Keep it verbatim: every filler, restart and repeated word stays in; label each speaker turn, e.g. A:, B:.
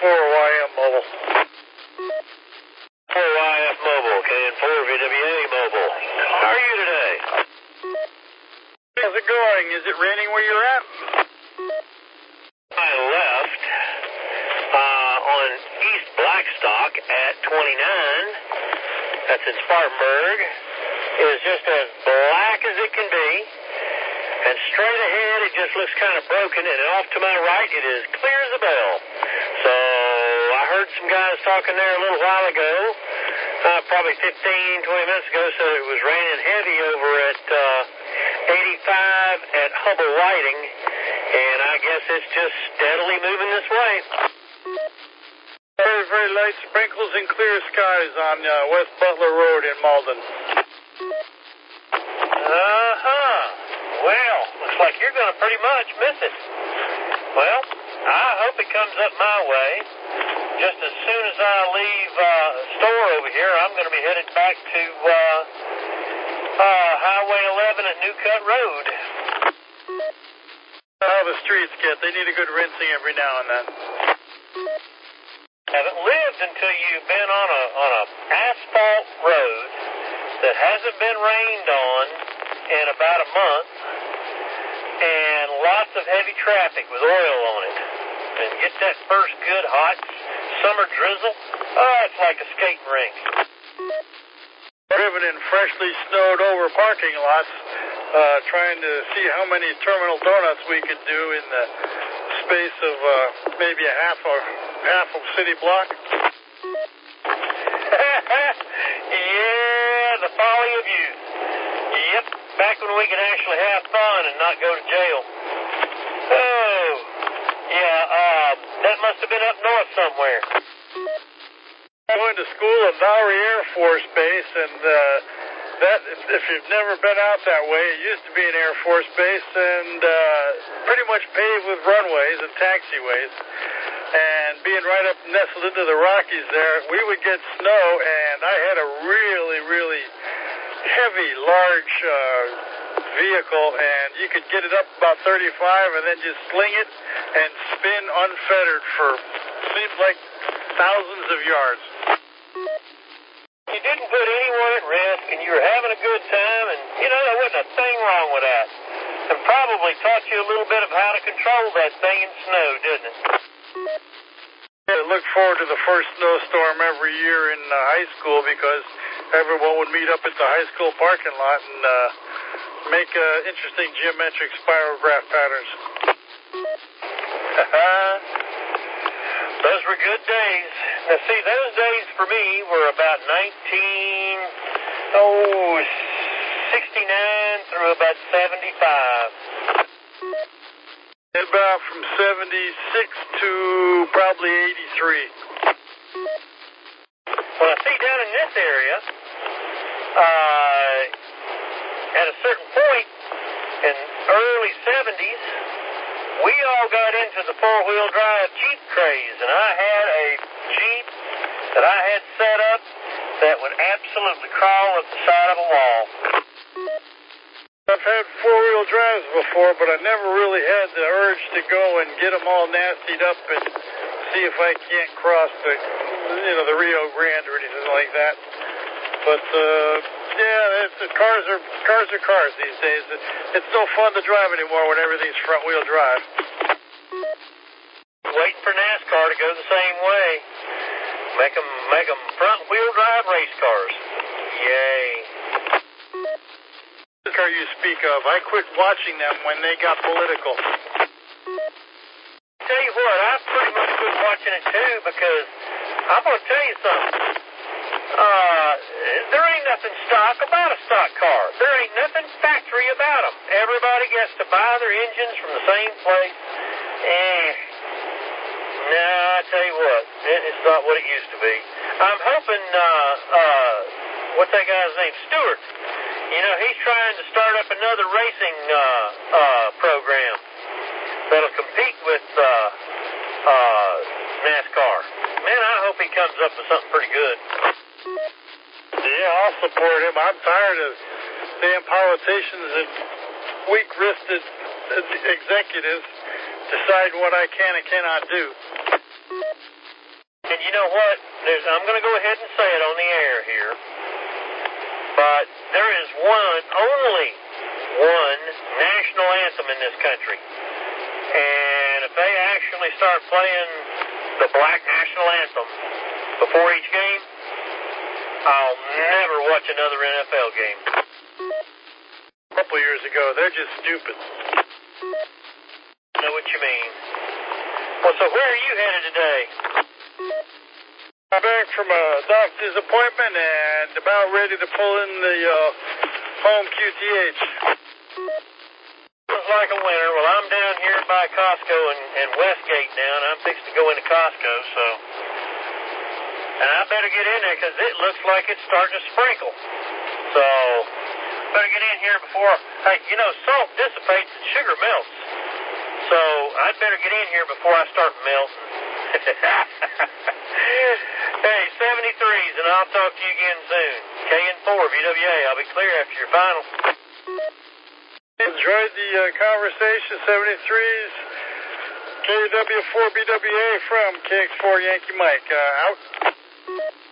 A: four Y M Mobile.
B: four Y F Mobile, K N four V W A Mobile. How are you today?
A: How's it going? Is it raining where you're at?
B: I left uh, on East Blackstock at twenty-nine. That's in Spartanburg. It is just as black as it can be. And straight ahead, it just looks kind of broken. And off to my right, it is clear as a bell. So I heard some guys talking there a little while ago, uh, probably fifteen, twenty minutes ago, so it was raining heavy over at uh, eighty-five at Hubble Lighting. And I guess it's just steadily moving this way.
A: Very, very light sprinkles and clear skies on uh, West Butler Road in Malden.
B: Uh-huh. Well, looks like you're going to pretty much miss it. Well, I hope it comes up my way. Just as soon as I leave uh, the store over here, I'm going to be headed back to uh, uh, Highway eleven at New Cut Road.
A: How the streets get. They need a good rinsing every now and then.
B: Haven't lived until you've been on a on a asphalt road that hasn't been rained on in about a month, and lots of heavy traffic with oil on it. And get that first good hot summer drizzle, oh, it's like a skating rink.
A: Driven in freshly snowed over parking lots, uh, trying to see how many terminal donuts we could do in the space of uh, maybe a half a half of city block.
B: Yeah, the folly of youth. Yep, back when we could actually have fun and not go to jail. Oh, yeah, uh, that must have been up north somewhere.
A: I went to school at Lowry Air Force Base, and uh, that, if you've never been out that way, it used to be an Air Force base and uh, pretty much paved with runways and taxiways. And being right up nestled into the Rockies there, we would get snow, and I had a really, really heavy, large uh, vehicle, and you could get it up about thirty-five and then just sling it and spin unfettered for, seems like, thousands of yards.
B: You didn't put anyone at risk, and you were having a good time, and, you know, there wasn't a thing wrong with that. And probably taught you a little bit of how to control that thing in snow, didn't it?
A: I look forward to the first snowstorm every year in uh, high school because everyone would meet up at the high school parking lot and uh, make uh, interesting geometric spirograph patterns.
B: Those were good days. Now, see, those days for me were about nineteen, oh, sixty-nine through about seventy-five.
A: About from seventy-six to probably eighty-three.
B: Well, I see down in this area, uh, at a certain point in early seventies, we all got into the four-wheel drive Jeep craze, and I had a Jeep that I had set up that would absolutely crawl up the side of a wall.
A: I've had four-wheel drives before, but I never really had the urge to go and get them all nastied up and see if I can't cross the, you know, the Rio Grande or anything like that. But uh, yeah, it's, it's, cars are cars are cars these days. It, it's no fun to drive anymore when everything's front-wheel drive.
B: Waiting for NASCAR to go the same way. Make them make them front-wheel drive race cars. Yay.
A: The car you speak of, I quit watching them when they got political.
B: Tell you what, I pretty much quit watching it too because I'm going to tell you something. Uh, there ain't nothing stock about a stock car. There ain't nothing factory about them. Everybody gets to buy their engines from the same place. Eh. Nah, I tell you what, it, it's not what it used to be. I'm hoping, uh, uh, what's that guy's name? Stewart. You know, he's trying to start up another racing, uh, uh, program that'll compete with, uh, uh, NASCAR. Man, I hope he comes up with something pretty good.
A: Yeah, I'll support him. I'm tired of damn politicians and weak-wristed executives deciding what I can and cannot do.
B: you know what? There's, I'm going to go ahead and say it on the air here. But there is one, only one national anthem in this country. And if they actually start playing the Black National Anthem before each game, I'll never watch another N F L game.
A: A couple years ago, they're just stupid.
B: I know what you mean. Well, so where are you headed today?
A: I'm back from a doctor's appointment and about ready to pull in the uh, home Q T H.
B: It's like a winter. Well, I'm down here by Costco and, and Westgate now, and I'm fixing to go into Costco, so... And I better get in there because it looks like it's starting to sprinkle. So, better get in here before... Hey, you know, salt dissipates and sugar melts. So, I'd better get in here before I start melting. Hey, seventy-threes, and I'll talk to you again soon. K N four, V W A. I'll be clear after your final.
A: Enjoyed the uh, conversation, seventy-threes, K W four B W A from K X four Yankee Mike. Uh, out.